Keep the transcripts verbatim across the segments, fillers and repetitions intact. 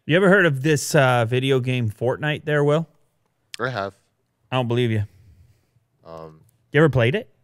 You ever heard of this uh, video game Fortnite there, Will? I have. I don't believe you. Um, You ever played it?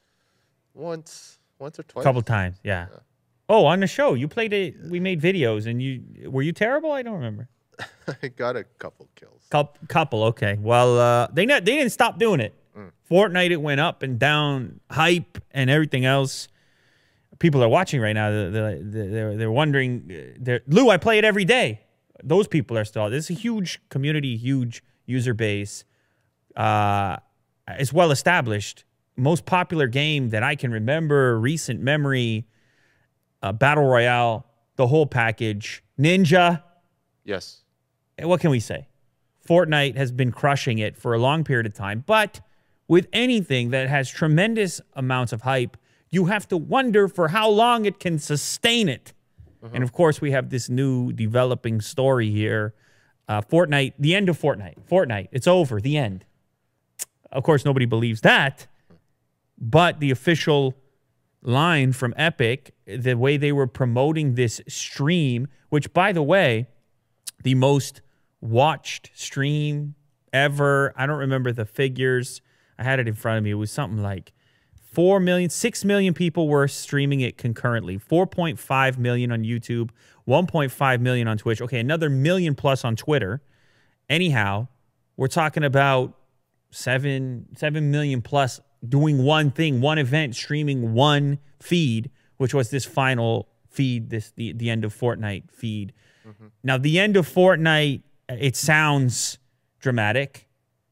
once, once or twice. A couple times, yeah. yeah. Oh, on the show, you played it. We made videos, and you were you terrible? I don't remember. I got a couple kills. Couple, couple okay. Well, uh, they not, they didn't stop doing it. Mm. Fortnite, it went up and down, hype and everything else. People are watching right now. They're they're, they're wondering. They're, Lou, I play it every day. Those people are still. There's a huge community, huge user base. Uh, it's well established. Most popular game that I can remember, recent memory, uh, Battle Royale, the whole package. Ninja. Yes. What can we say? Fortnite has been crushing it for a long period of time. But with anything that has tremendous amounts of hype, you have to wonder for how long it can sustain it. Uh-huh. And, of course, we have this new developing story here. Uh, Fortnite, the end of Fortnite. Fortnite, it's over, the end. Of course, nobody believes that. But the official line from Epic, the way they were promoting this stream, which, by the way, the most watched stream ever. I don't remember the figures. I had it in front of me. It was something like four million, six million people were streaming it concurrently. four point five million on YouTube, one point five million on Twitch. Okay, another million plus on Twitter. Anyhow, we're talking about seven, seven million plus doing one thing, one event, streaming one feed, which was this final feed, this the, the end of Fortnite feed. Mm-hmm. Now, the end of Fortnite, it sounds dramatic.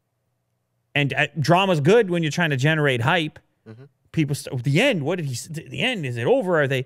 And uh, drama's good when you're trying to generate hype. Mm-hmm. People start, the end, what did he say? The end, is it over? Are they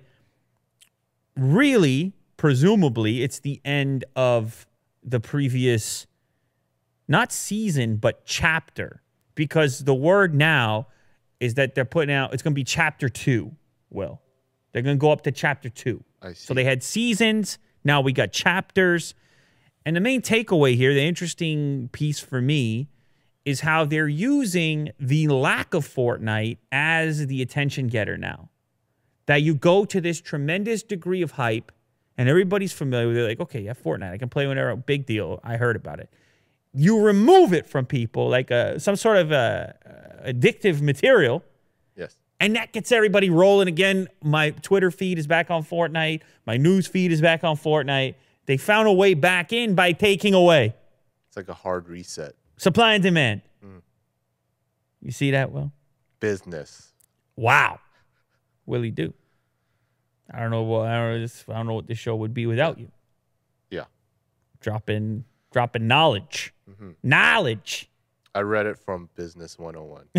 really, presumably, it's the end of the previous, not season, but chapter. Because the word now is that they're putting out, it's going to be chapter two, Will. They're going to go up to chapter two. I see. So they had seasons, now we got chapters. And the main takeaway here, the interesting piece for me, is how they're using the lack of Fortnite as the attention getter now. That you go to this tremendous degree of hype, and everybody's familiar with it. They're like, okay, yeah, Fortnite, I can play whenever, big deal, I heard about it. You remove it from people like a, some sort of a, a addictive material. Yes. And that gets everybody rolling again. My Twitter feed is back on Fortnite. My news feed is back on Fortnite. They found a way back in by taking away. It's like a hard reset. Supply and demand. Mm. You see that, Will? Business. Wow. Willie do. I don't know. I don't know, I don't know what this show would be without you. Yeah. Dropping, dropping knowledge. Mm-hmm. Knowledge. I read it from Business one oh one.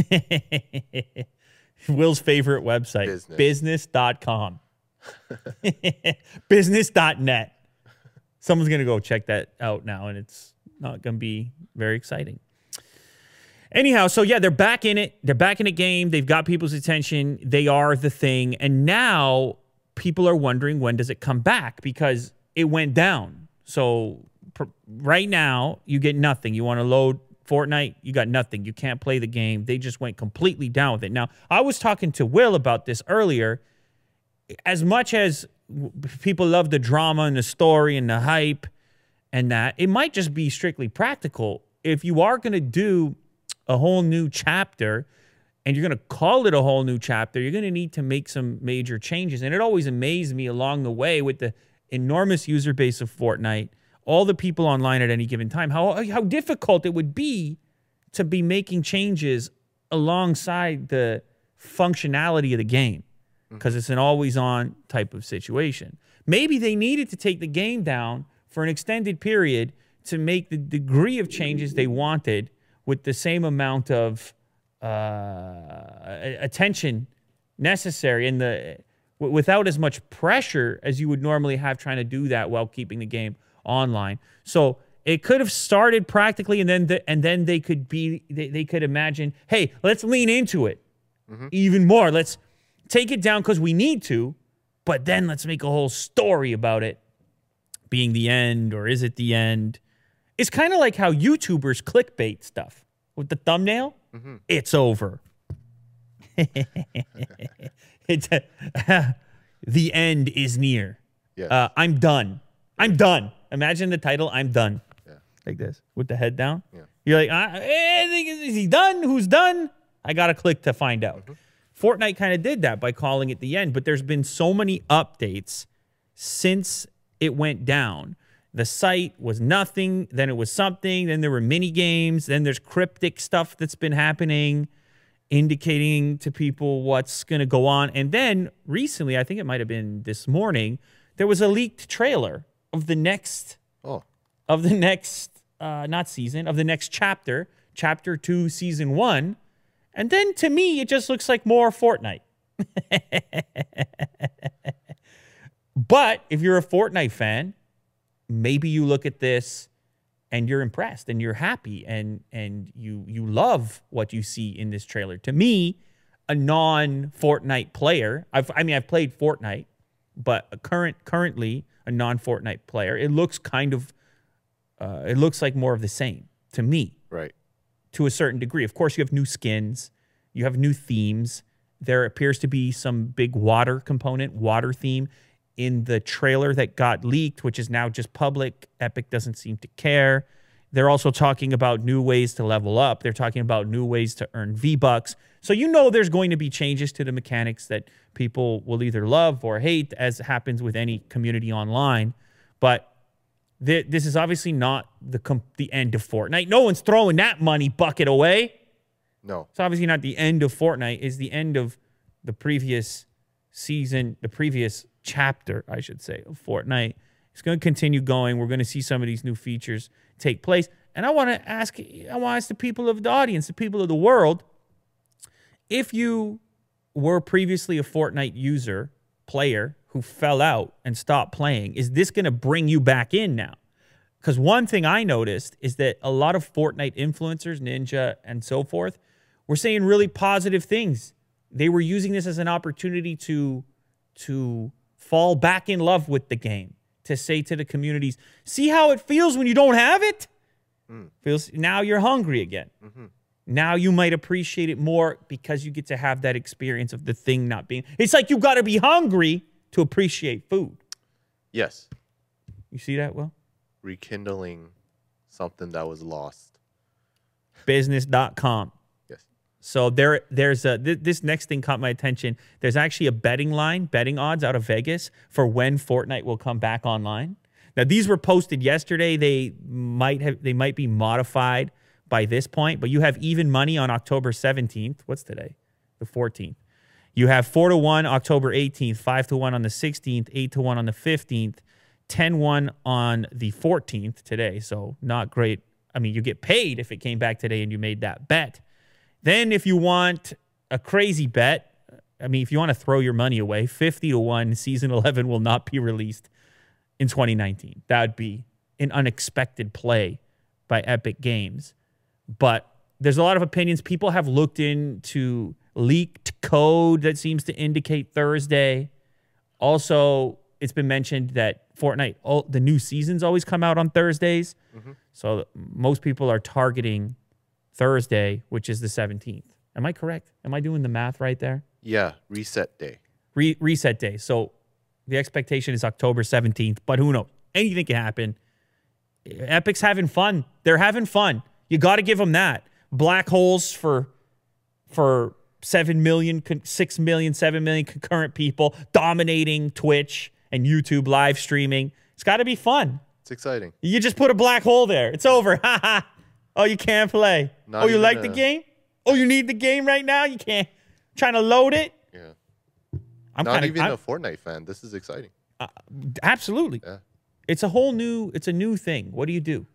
Will's favorite website. Business. Business dot com. Business dot net. Someone's going to go check that out now, and it's not going to be very exciting. Anyhow, so yeah, they're back in it. They're back in the game. They've got people's attention. They are the thing. And now people are wondering, when does it come back? Because it went down. So right now, you get nothing. You want to load Fortnite, you got nothing. You can't play the game. They just went completely down with it. Now, I was talking to Will about this earlier. As much as people love the drama and the story and the hype and that, it might just be strictly practical. If you are going to do a whole new chapter and you're going to call it a whole new chapter, you're going to need to make some major changes. And it always amazed me along the way with the enormous user base of Fortnite, all the people online at any given time, how, how difficult it would be to be making changes alongside the functionality of the game, because it's an always-on type of situation. Maybe they needed to take the game down for an extended period to make the degree of changes they wanted with the same amount of uh, attention necessary and the without as much pressure as you would normally have trying to do that while keeping the game online. So it could have started practically, and then the, and then they could be they, they could imagine, hey, let's lean into it mm-hmm. even more. Let's take it down because we need to, but then let's make a whole story about it being the end, or is it the end? It's kind of like how YouTubers clickbait stuff with the thumbnail. Mm-hmm. It's over. It's uh, the end is near. Yes. Uh, I'm done. I'm done. Imagine the title, I'm done. Yeah. Like this, with the head down. Yeah. You're like, uh, eh, is he done? Who's done? I got to click to find out. Mm-hmm. Fortnite kind of did that by calling it the end, but there's been so many updates since it went down. The site was nothing, then it was something, then there were mini games, then there's cryptic stuff that's been happening, indicating to people what's going to go on. And then recently, I think it might have been this morning, there was a leaked trailer of the next, oh. of the next, uh, not season, of the next chapter, chapter two, season one. And then to me, it just looks like more Fortnite. But if you're a Fortnite fan, maybe you look at this and you're impressed and you're happy and and you you love what you see in this trailer. To me, a non-Fortnite player, I've, I mean, I've played Fortnite, but a current currently a non-Fortnite player, it looks kind of, uh, it looks like more of the same to me. Right. To a certain degree. Of course, you have new skins, you have new themes. There appears to be some big water component, water theme in the trailer that got leaked, which is now just public. Epic doesn't seem to care. They're also talking about new ways to level up. They're talking about new ways to earn V-Bucks. So you know there's going to be changes to the mechanics that people will either love or hate, as happens with any community online. But th this is obviously not the, the end of Fortnite. No one's throwing that money bucket away. No. It's obviously not the end of Fortnite. It's the end of the previous season, the previous chapter, I should say, of Fortnite. It's going to continue going. We're going to see some of these new features take place. And I want to ask, I want to ask the people of the audience, the people of the world, if you were previously a Fortnite user, player, who fell out and stopped playing, is this going to bring you back in now? Because one thing I noticed is that a lot of Fortnite influencers, Ninja and so forth, were saying really positive things. They were using this as an opportunity to, to fall back in love with the game, to say to the communities, see how it feels when you don't have it? Mm. Feels now you're hungry again. Mm-hmm. Now you might appreciate it more because you get to have that experience of the thing not being. It's like you got to be hungry to appreciate food. Yes. You see that, Will? Rekindling something that was lost. Business dot com. Yes. So there, there's a, th this next thing caught my attention. There's actually a betting line, betting odds out of Vegas for when Fortnite will come back online. Now these were posted yesterday. They might have, they might be modified by this point, but you have even money on October seventeenth. What's today? The fourteenth. You have four to one October eighteenth, five to one on the sixteenth, eight to one on the fifteenth, ten one on the fourteenth today. So not great. I mean, you get paid if it came back today and you made that bet. Then if you want a crazy bet, I mean, if you want to throw your money away, fifty to one, season eleven will not be released in twenty nineteen. That would be an unexpected play by Epic Games. But there's a lot of opinions. People have looked into leaked code that seems to indicate Thursday. Also, it's been mentioned that Fortnite, all, the new seasons always come out on Thursdays. Mm-hmm. So most people are targeting Thursday, which is the seventeenth. Am I correct? Am I doing the math right there? Yeah, reset day. Re reset day. So the expectation is October seventeenth, but who knows? Anything can happen. Epic's having fun. They're having fun. You got to give them that. Black holes for for seven million, six million, seven million concurrent people dominating Twitch and YouTube live streaming. It's got to be fun. It's exciting. You just put a black hole there. It's over. Ha ha. Oh, you can't play. Not oh, you like a... the game? Oh, you need the game right now? You can't. Trying to load it? Yeah. I'm Not kinda, even I'm, a Fortnite fan. This is exciting. Uh, absolutely. Yeah. It's a whole new, it's a new thing. What do you do?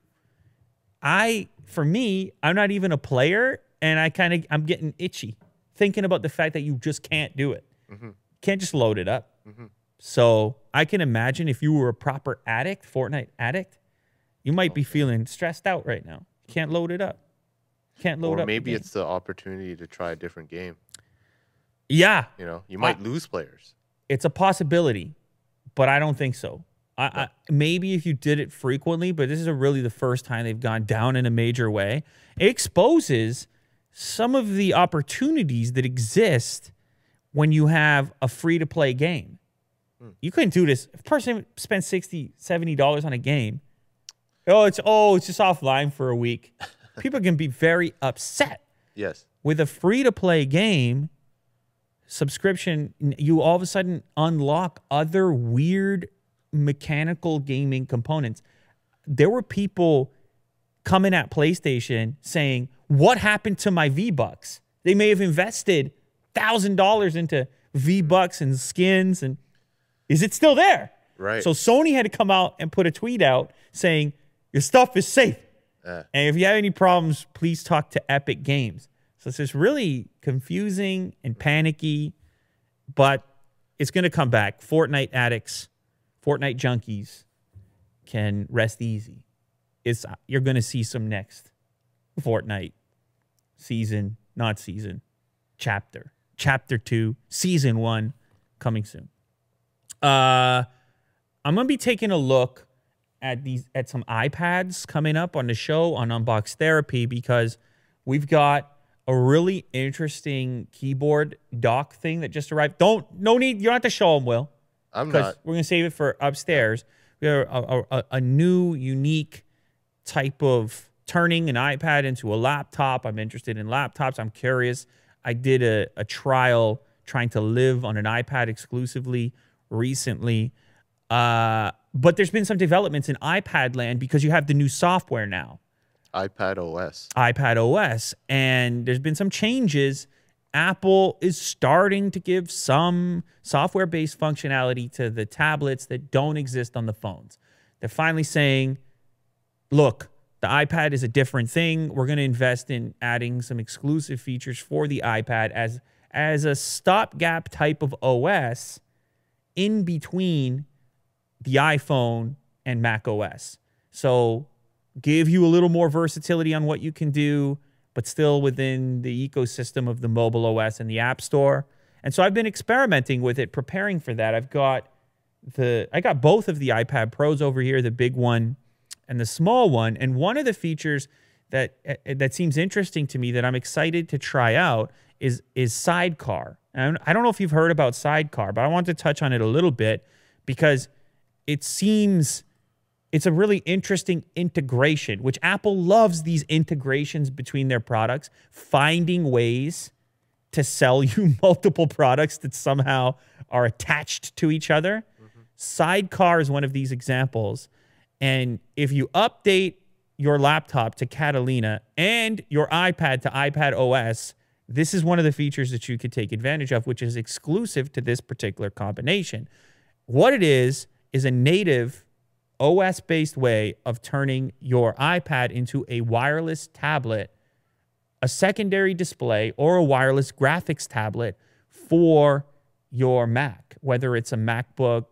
I, for me, I'm not even a player, and I kind of, I'm getting itchy thinking about the fact that you just can't do it. Mm-hmm. Can't just load it up. Mm-hmm. So I can imagine if you were a proper addict, Fortnite addict, you might be feeling stressed out right now. You can't load it up. Can't load or up. Or maybe it's the opportunity to try a different game. Yeah. You know, you might uh, lose players. It's a possibility, but I don't think so. I, I, maybe if you did it frequently, but this is a really the first time they've gone down in a major way. It exposes some of the opportunities that exist when you have a free-to-play game. Hmm. You couldn't do this. If a person spends sixty dollars, seventy dollars on a game, Oh, it's oh, it's just offline for a week. People can be very upset. Yes. With a free-to-play game subscription, you all of a sudden unlock other weird mechanical gaming components. There were people coming at PlayStation saying, what happened to my V-Bucks? They may have invested one thousand dollars into V-Bucks and skins, and is it still there? Right. So Sony had to come out and put a tweet out saying, your stuff is safe. Uh. And if you have any problems, please talk to Epic Games. So it's just really confusing and panicky, but it's going to come back. Fortnite addicts, Fortnite junkies can rest easy. It's, you're going to see some next Fortnite season, not season, chapter. Chapter two, season one, coming soon. Uh, I'm going to be taking a look at these at some iPads coming up on the show on Unbox Therapy because we've got a really interesting keyboard dock thing that just arrived. Don't, no need, you don't have to show them, Will. I'm Because not. we're going to save it for upstairs. We have a, a, a new, unique type of turning an iPad into a laptop. I'm interested in laptops. I'm curious. I did a, a trial trying to live on an iPad exclusively recently. Uh, but there's been some developments in iPad land because you have the new software now. iPad O S. iPad O S. And there's been some changes. Apple is starting to give some software-based functionality to the tablets that don't exist on the phones. They're finally saying, look, the iPad is a different thing. We're going to invest in adding some exclusive features for the iPad as, as a stopgap type of O S in between the iPhone and Mac O S. So give you a little more versatility on what you can do, but still within the ecosystem of the mobile O S and the App Store. And so I've been experimenting with it, preparing for that. I've got the I got both of the iPad Pros over here, the big one and the small one. And one of the features that that seems interesting to me that I'm excited to try out is is Sidecar. And I don't know if you've heard about Sidecar, but I want to touch on it a little bit because it seems it's a really interesting integration, which Apple loves these integrations between their products, finding ways to sell you multiple products that somehow are attached to each other. Mm-hmm. Sidecar is one of these examples. And if you update your laptop to Catalina and your iPad to iPad O S, this is one of the features that you could take advantage of, which is exclusive to this particular combination. What it is, is a native O S-based way of turning your iPad into a wireless tablet, a secondary display, or a wireless graphics tablet for your Mac, whether it's a MacBook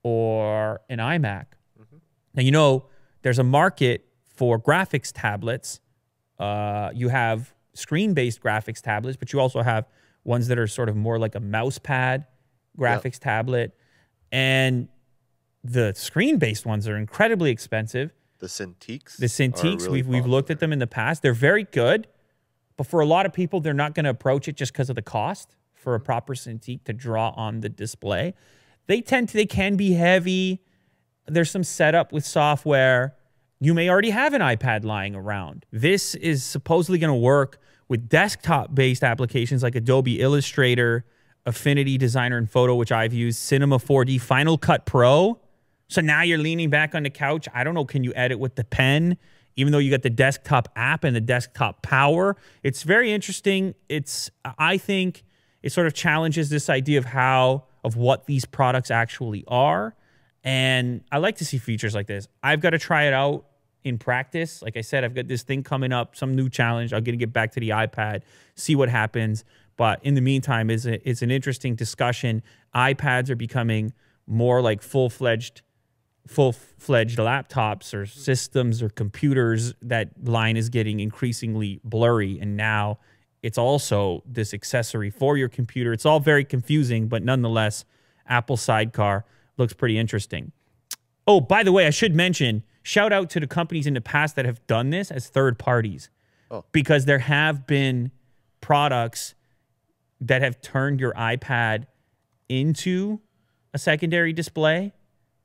or an iMac. Mm-hmm. Now, you know, there's a market for graphics tablets. Uh, you have screen-based graphics tablets, but you also have ones that are sort of more like a mouse pad graphics yep. tablet. And the screen-based ones are incredibly expensive. The Cintiqs? The Cintiqs, really we've, we've looked at them in the past. They're very good, but for a lot of people, they're not going to approach it just because of the cost for a proper Cintiq to draw on the display. They tend to, they can be heavy. There's some setup with software. You may already have an iPad lying around. This is supposedly going to work with desktop-based applications like Adobe Illustrator, Affinity Designer and Photo, which I've used, Cinema four D, Final Cut Pro. So now you're leaning back on the couch. I don't know, can you edit with the pen? Even though you got the desktop app and the desktop power. It's very interesting. It's, I think it sort of challenges this idea of how, of what these products actually are. And I like to see features like this. I've got to try it out in practice. Like I said, I've got this thing coming up, some new challenge. I'm going to get back to the iPad, see what happens. But in the meantime, it's, a, it's an interesting discussion. iPads are becoming more like full-fledged full-fledged laptops or systems or computers. That line is getting increasingly blurry, and now it's also this accessory for your computer. It's all very confusing, but nonetheless, Apple Sidecar looks pretty interesting. Oh, by the way, I should mention, shout out to the companies in the past that have done this as third parties, oh. because there have been products that have turned your iPad into a secondary display.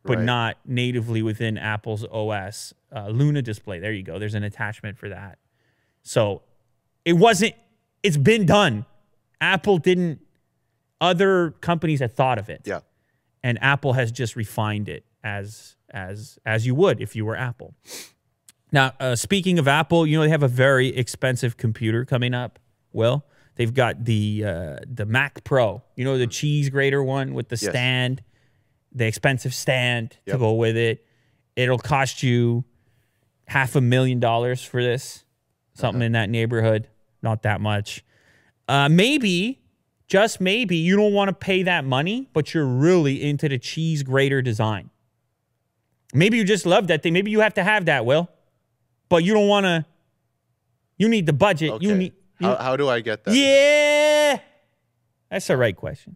but Right. not natively within Apple's O S. Uh, Luna display. There you go. There's an attachment for that. So it wasn't, it's been done. Apple didn't, other companies had thought of it. Yeah. And Apple has just refined it as as as you would if you were Apple. Now, uh, speaking of Apple, you know, they have a very expensive computer coming up. Well, they've got the uh, the Mac Pro, you know, the cheese grater one with the Yes. stand, the expensive stand to Yep. go with it. It'll cost you half a million dollars for this, something Uh-huh. in that neighborhood. Not that much. Uh, maybe, just maybe, you don't want to pay that money, but you're really into the cheese grater design. Maybe you just love that thing. Maybe you have to have that, Will. But you don't want to. You need the budget. Okay. You need. You, how, how do I get that? yeah. That's the right question.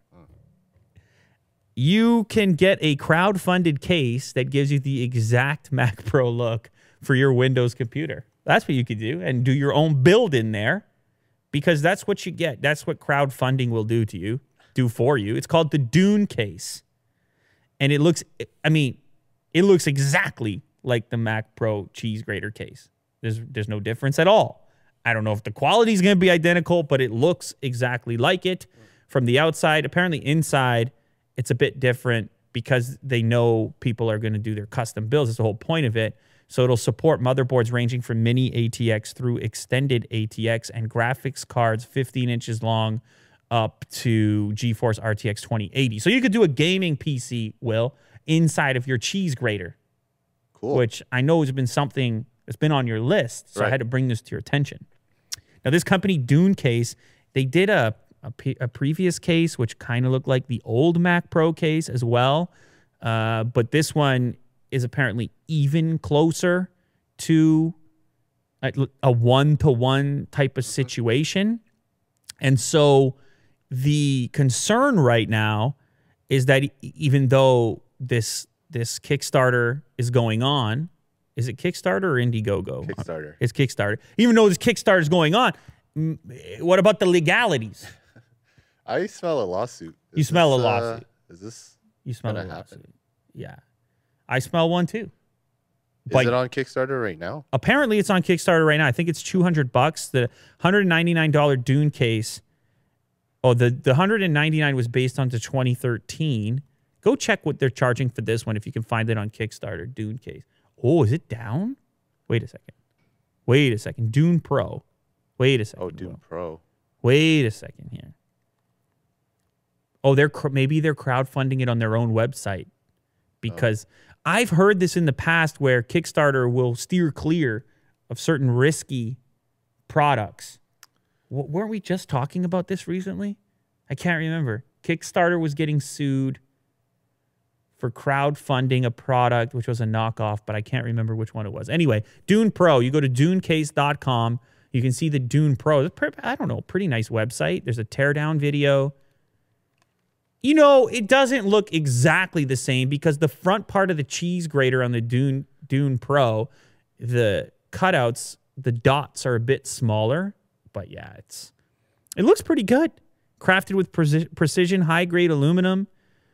You can get a crowd-funded case that gives you the exact Mac Pro look for your Windows computer. That's what you could do, and do your own build in there, because that's what you get. That's what crowdfunding will do to you, do for you. It's called the Dune case. And it looks, I mean, it looks exactly like the Mac Pro cheese grater case. There's, there's no difference at all. I don't know if the quality is going to be identical, but it looks exactly like it from the outside. Apparently inside, it's a bit different because they know people are going to do their custom builds. That's the whole point of it. So it'll support motherboards ranging from mini A T X through extended A T X and graphics cards fifteen inches long up to GeForce R T X twenty eighty. So you could do a gaming P C, Will, inside of your cheese grater, Cool. which I know has been something that's been on your list. So I Right. had to bring this to your attention. Now, this company, Dune Case, they did a, a, pe- a previous case, which kind of looked like the old Mac Pro case as well. Uh, but this one is apparently even closer to a, a one-to-one type of situation. And so the concern right now is that e- even though this this Kickstarter is going on, is it Kickstarter or Indiegogo? Kickstarter. It's Kickstarter. Even though this Kickstarter is going on, mm, what about the legalities? I smell a lawsuit. You Is smell this, a uh, lawsuit. is this You smell a gonna lawsuit. happen? Yeah. I smell one too. Is But it on Kickstarter right now? apparently it's on Kickstarter right now. I think it's two hundred bucks. The one hundred ninety-nine dollars Dune case. Oh, the, the one hundred ninety-nine was based on to twenty thirteen. Go check what they're charging for this one if you can find it on Kickstarter. Dune case. Oh, is it down? Wait a second. Wait a second. Dune Pro. Wait a second. Oh, Dune Will. Pro. Wait a second here. Oh, they're cr- maybe they're crowdfunding it on their own website, because I've heard this in the past where Kickstarter will steer clear of certain risky products. W- weren't we just talking about this recently? I can't remember. Kickstarter was getting sued for crowdfunding a product which was a knockoff, but I can't remember which one it was. Anyway, Dune Pro, you go to dune case dot com. You can see the Dune Pro. It's pre- I don't know, pretty nice website. There's a teardown video. You know, it doesn't look exactly the same because the front part of the cheese grater on the Dune Dune Pro, the cutouts, the dots are a bit smaller, but yeah, it's it looks pretty good. Crafted with preci- precision, high-grade aluminum.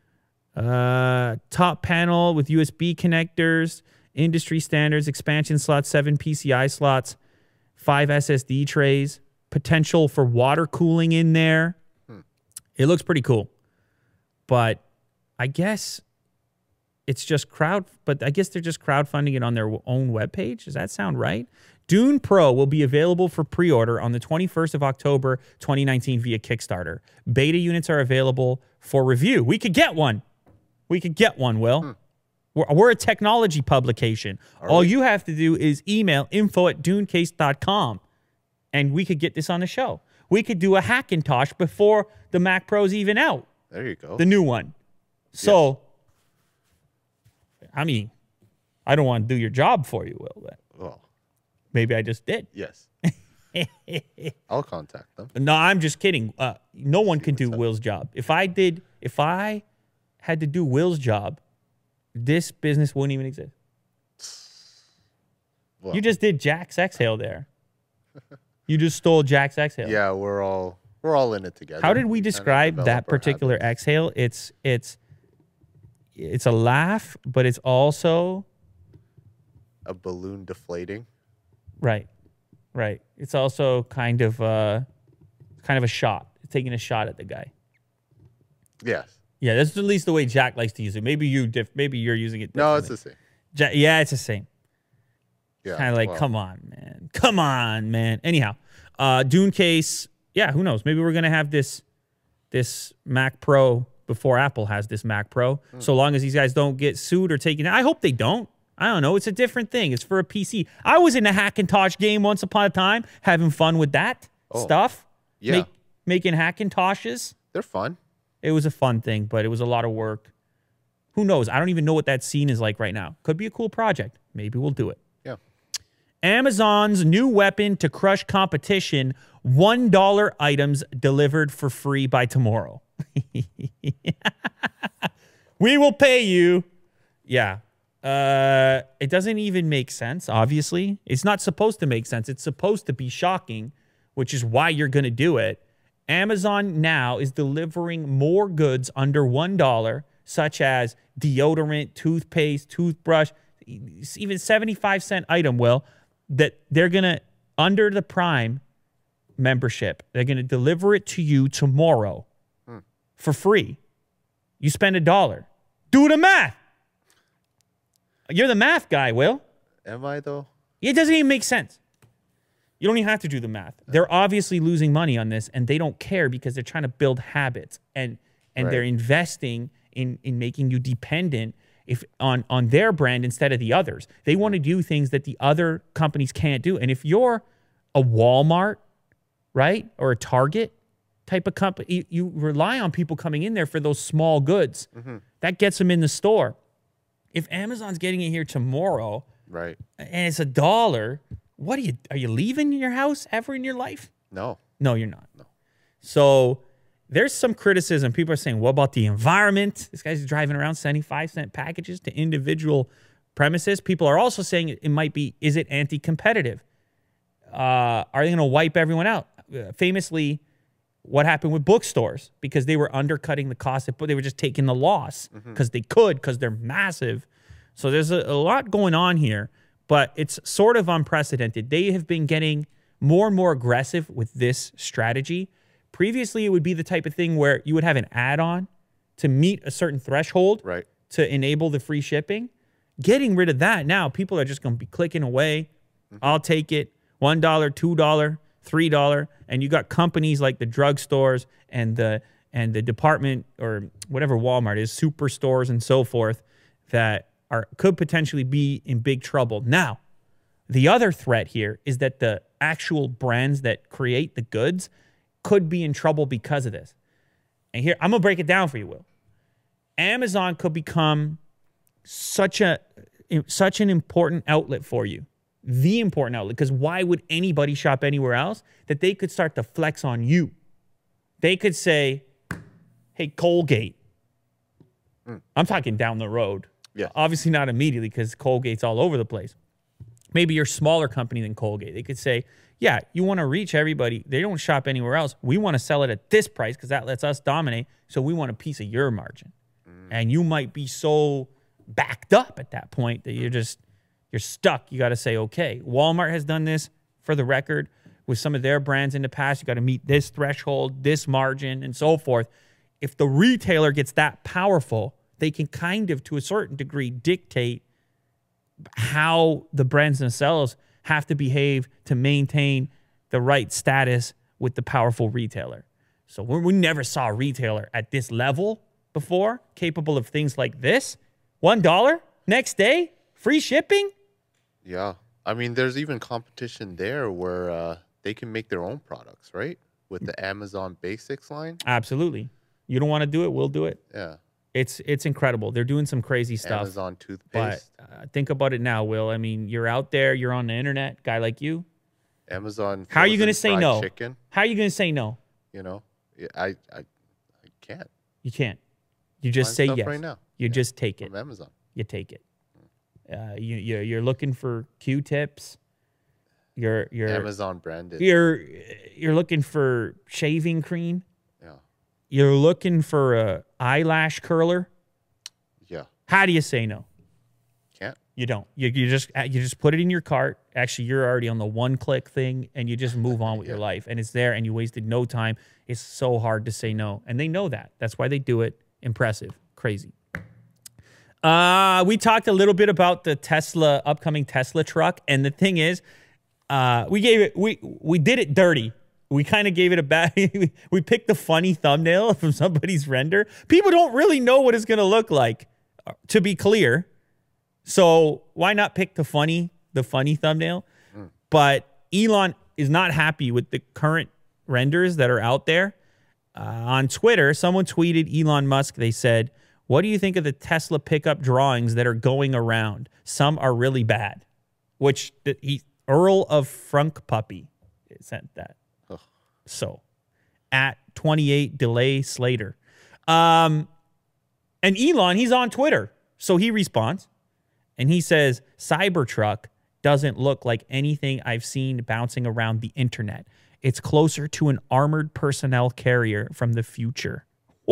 Uh, top panel with U S B connectors, industry standards, expansion slots, seven P C I slots, five S S D trays, potential for water cooling in there. Hmm. It looks pretty cool. But I guess it's just crowd, but I guess they're just crowdfunding it on their own webpage. Does that sound right? Dune Pro will be available for pre-order on the twenty-first of October, twenty nineteen via Kickstarter. Beta units are available for review. We could get one. We could get one, Will. Hmm. We're, we're a technology publication. Are All we? you have to do is email info at dune case dot com, and we could get this on the show. We could do a Hackintosh before the Mac Pro's even out. There you go. The new one. So, I mean, I don't want to do your job for you, Will, but well, maybe I just did. yes. I'll contact them. No, I'm just kidding. Uh, no one can do what's up. Will's job. If I did, if I had to do Will's job, this business wouldn't even exist. Well, You just did Jack's Exhale there. You just stole Jack's Exhale. yeah, we're all we're all in it together. How did we kinda describe develop that our particular habits. exhale? It's it's it's a laugh, but it's also A balloon deflating. right, right. It's also kind of uh, kind of a shot, taking a shot at the guy. Yes. Yeah, that's at least the way Jack likes to use it. Maybe you, diff- maybe you're using it. No, it's differently. the same. Ja- yeah, it's the same. Yeah. Kind of like, well, come on, man. Come on, man. Anyhow, uh, Dune case. Yeah, who knows? Maybe we're gonna have this this Mac Pro before Apple has this Mac Pro. Mm. So long as these guys don't get sued or taken. I hope they don't. I don't know. It's a different thing. It's for a P C. I was in a Hackintosh game once upon a time, having fun with that Oh, stuff. yeah. Make, making Hackintoshes. They're fun. It was a fun thing, but it was a lot of work. Who knows? I don't even know what that scene is like right now. Could be a cool project. Maybe we'll do it. Yeah. Amazon's new weapon to crush competition, one dollar items delivered for free by tomorrow. We will pay you. Yeah. Uh, it doesn't even make sense, obviously. It's not supposed to make sense. It's supposed to be shocking, which is why you're going to do it. Amazon now is delivering more goods under one dollar, such as deodorant, toothpaste, toothbrush, even seventy-five cent item, Will, that they're going to, under the Prime membership, they're going to deliver it to you tomorrow Hmm. for free. You spend a dollar. Do the math. You're the math guy, Will. Am I though? It doesn't even make sense. You don't even have to do the math. They're obviously losing money on this, and they don't care because they're trying to build habits, and and Right. they're investing in in making you dependent if on on their brand instead of the others. They want to do things that the other companies can't do. And if you're a Walmart, right, or a Target type of company, you, you rely on people coming in there for those small goods. Mm-hmm. That gets them in the store. If Amazon's getting it here tomorrow, Right. and it's a dollar, what are you are you leaving your house ever in your life? No. No, you're not. No. So there's some criticism. People are saying, what about the environment? This guy's driving around seventy-five cent packages to individual premises. People are also saying it might be, is it anti-competitive? Uh, are they going to wipe everyone out? Uh, famously, what happened with bookstores? Because they were undercutting the cost, but they were just taking the loss because they could, because they're massive. So there's a, a lot going on here, but it's sort of unprecedented. They have been getting more and more aggressive with this strategy. Previously, it would be the type of thing where you would have an add-on to meet a certain threshold Right. to enable the free shipping. Getting rid of that now, people are just going to be clicking away. I'll take it. one dollar, two dollars, three dollars. And you got companies like the drugstores and the and the department or whatever Walmart is, superstores and so forth, that are could potentially be in big trouble. Now, the other threat here is that the actual brands that create the goods could be in trouble because of this. And here, I'm going to break it down for you, Will. Amazon could become such a such an important outlet for you. The important outlet, because why would anybody shop anywhere else? That they could start to flex on you. They could say, hey, Colgate. Mm. I'm talking down the road. Yeah. Obviously not immediately because Colgate's all over the place. Maybe you're a smaller company than Colgate. They could say, yeah, you want to reach everybody. They don't shop anywhere else. We want to sell it at this price because that lets us dominate. So we want a piece of your margin. Mm. And you might be so backed up at that point that you're just, you're stuck. You got to say, okay, Walmart has done this for the record with some of their brands in the past. You got to meet this threshold, this margin, and so forth. If the retailer gets that powerful, they can kind of, to a certain degree, dictate how the brands themselves have to behave to maintain the right status with the powerful retailer. So we we never saw a retailer at this level before, capable of things like this. One dollar next day, free shipping. Yeah. I mean, there's even competition there where uh, they can make their own products, right? With the Amazon Basics line. Absolutely. You don't want to do it, we'll do it. Yeah. It's it's incredible. They're doing some crazy stuff. Amazon But toothpaste. uh, think about it now, Will. I mean, you're out there, you're on the internet, guy like you. Amazon. How are you frozen gonna say fried no? Chicken. How are you going to say no? You know, Yeah, I I, I can't. You can't. You just Find say stuff yes. right now. You Yeah, just take it. from Amazon. You take it. Uh, you you're, you're looking for Q-tips. You're you're Amazon branded. you're you're looking for shaving cream. Yeah. You're looking for a eyelash curler. Yeah. How do you say no? Can't. You don't. You, you just you just put it in your cart. Actually, you're already on the one-click thing, and you just move on with yeah. your life. And it's there, and you wasted no time. It's so hard to say no. And they know that. That's why they do it. Impressive. Crazy. Uh, we talked a little bit about the Tesla, upcoming Tesla truck. And the thing is, uh, we gave it, we, we did it dirty. We kind of gave it a bad, we picked the funny thumbnail from somebody's render. People don't really know what it's going to look like, to be clear. So why not pick the funny, the funny thumbnail? Mm. But Elon is not happy with the current renders that are out there. Uh, on Twitter, someone tweeted Elon Musk. They said, what do you think of the Tesla pickup drawings that are going around? Some are really bad. Which he, Earl of Frunk Puppy sent that. Ugh. So, at twenty-eight Delay Slater. Um, and Elon, he's on Twitter. So he responds. And he says, Cybertruck doesn't look like anything I've seen bouncing around the internet. It's closer to an armored personnel carrier from the future.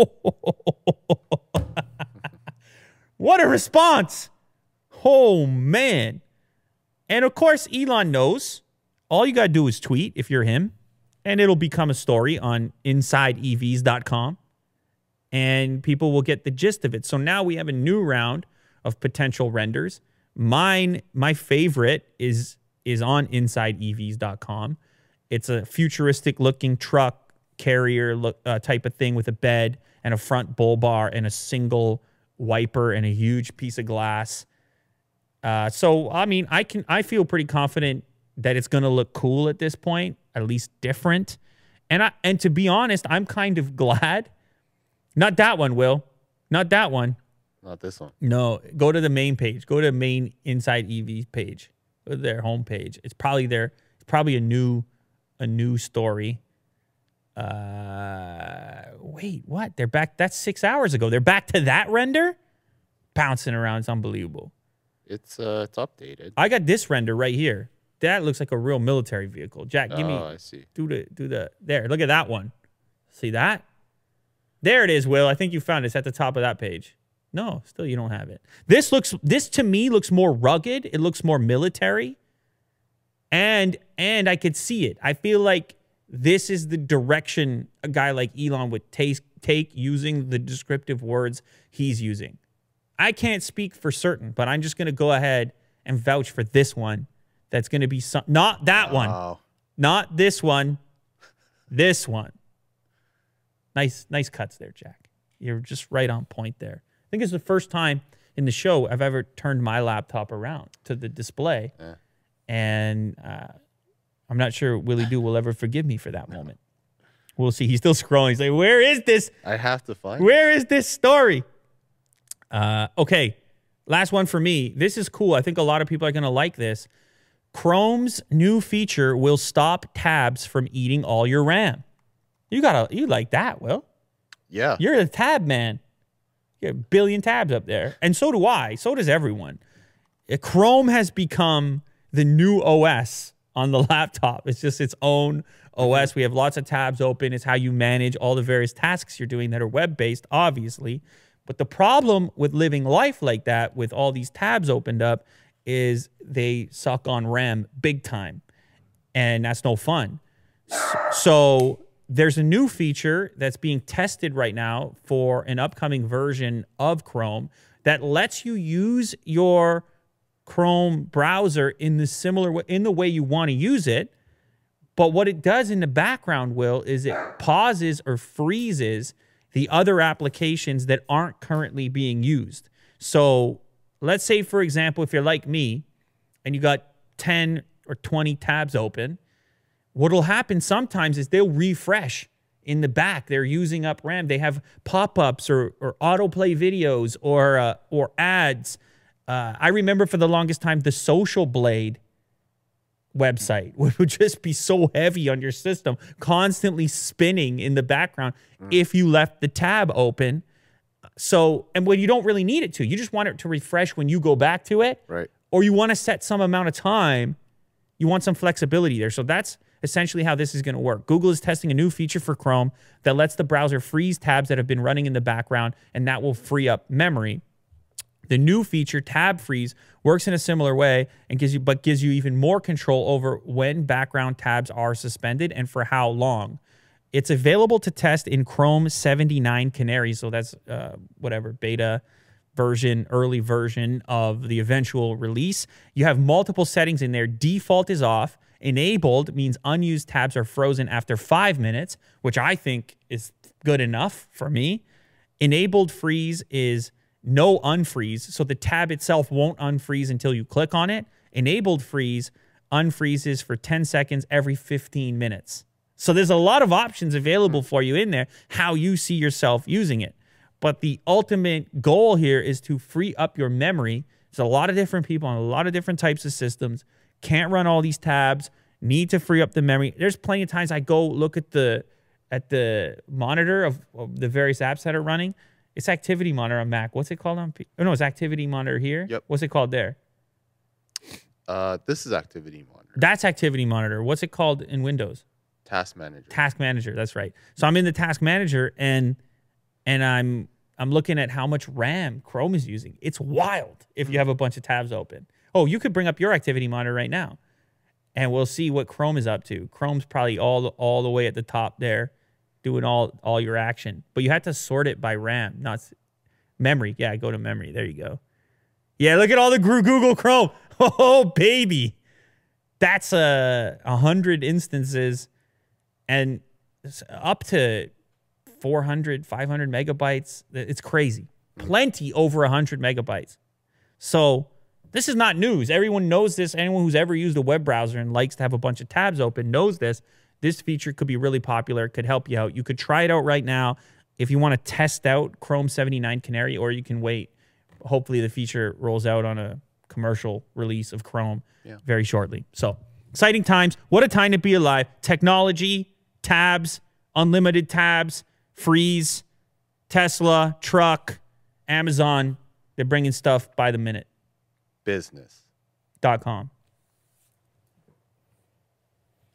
What a response. Oh, man. And of course, Elon knows. All you got to do is tweet if you're him, and it'll become a story on inside E Vs dot com, and people will get the gist of it. So now we have a new round of potential renders. Mine, my favorite is, is on inside E Vs dot com. It's a futuristic-looking truck carrier look, uh, type of thing with a bed and a front bull bar and a single wiper and a huge piece of glass. Uh, so, I mean, I can I feel pretty confident that it's going to look cool at this point, at least different. And I and to be honest, I'm kind of glad. Not that one, Will. Not that one. Not this one. No, go to the main page. Go to the main Inside E V page. Go to their homepage. It's probably their. It's probably a new, a new story. Uh, wait, what? They're back. That's six hours ago. They're back to that render, bouncing around. It's unbelievable. It's uh, it's updated. I got this render right here. That looks like a real military vehicle. Jack, give me. Oh, I see. Do the do the there. Look at that one. See that? There it is, Will. I think you found it. It's at the top of that page. No, still you don't have it. This looks. This to me looks more rugged. It looks more military. And and I could see it. I feel like this is the direction a guy like Elon would take, take using the descriptive words he's using. I can't speak for certain, but I'm just going to go ahead and vouch for this one. That's going to be some, not that wow. one, not this one, this one. Nice, nice cuts there, Jack. You're just right on point there. I think it's the first time in the show I've ever turned my laptop around to the display, yeah. and uh, I'm not sure Willie Doo will ever forgive me for that moment. We'll see. He's still scrolling. He's like, where is this? I have to find Where it. is this story? Uh, okay, last one for me. This is cool. I think a lot of people are going to like this. Chrome's new feature will stop tabs from eating all your RAM. You gotta, you like that, Will? Yeah. You're a tab man. You have a billion tabs up there. And so do I. So does everyone. Chrome has become the new O S on the laptop. It's just its own O S. We have lots of tabs open. It's how you manage all the various tasks you're doing that are web-based, obviously. But the problem with living life like that, with all these tabs opened up, is they suck on RAM big time. And that's no fun. So there's a new feature that's being tested right now for an upcoming version of Chrome that lets you use your Chrome browser in the similar way, in the way you want to use it. But what it does in the background, Will, is it pauses or freezes the other applications that aren't currently being used. So let's say, for example, if you're like me and you got ten or twenty tabs open, what'll happen sometimes is they'll refresh in the back. They're using up RAM. They have pop-ups or, or autoplay videos or, uh, or ads. Uh, I remember for the longest time, the Social Blade website would just be so heavy on your system, constantly spinning in the background mm. if you left the tab open. So, and when you don't really need it to, you just want it to refresh when you go back to it. Right. Or you want to set some amount of time. You want some flexibility there. So that's essentially how this is going to work. Google is testing a new feature for Chrome that lets the browser freeze tabs that have been running in the background, and that will free up memory. The new feature, Tab Freeze, works in a similar way and gives you, but gives you even more control over when background tabs are suspended and for how long. It's available to test in Chrome seventy-nine Canary, so that's uh, whatever, beta version, early version of the eventual release. You have multiple settings in there. Default is off. Enabled means unused tabs are frozen after five minutes, which I think is good enough for me. Enabled freeze is no unfreeze, so the tab itself won't unfreeze until you click on it. Enabled freeze unfreezes for ten seconds every fifteen minutes. So there's a lot of options available for you in there, how you see yourself using it. But the ultimate goal here is to free up your memory. There's a lot of different people on a lot of different types of systems. Can't run all these tabs, need to free up the memory. There's plenty of times I go look at the at the monitor of, of the various apps that are running. It's Activity Monitor on Mac. What's it called on P Oh, no, it's Activity Monitor here. Yep. What's it called there? Uh, this is Activity Monitor. That's Activity Monitor. What's it called in Windows? Task Manager. Task Manager, that's right. So I'm in the Task Manager and and I'm I'm looking at how much RAM Chrome is using. It's wild if you have a bunch of tabs open. Oh, you could bring up your Activity Monitor right now, and we'll see what Chrome is up to. Chrome's probably all the, all the way at the top there, doing all, all your action. But you have to sort it by RAM, not memory. Yeah, go to memory. There you go. Yeah, look at all the Google Chrome. Oh, baby. That's a uh, one hundred instances and up to four hundred, five hundred megabytes. It's crazy. Plenty over one hundred megabytes. So this is not news. Everyone knows this. Anyone who's ever used a web browser and likes to have a bunch of tabs open knows this. This feature could be really popular. It could help you out. You could try it out right now if you want to test out Chrome seventy-nine Canary, or you can wait. Hopefully the feature rolls out on a commercial release of Chrome yeah. very shortly. So exciting times. What a time to be alive. Technology, tabs, unlimited tabs, freeze, Tesla, truck, Amazon. They're bringing stuff by the minute. Business dot com.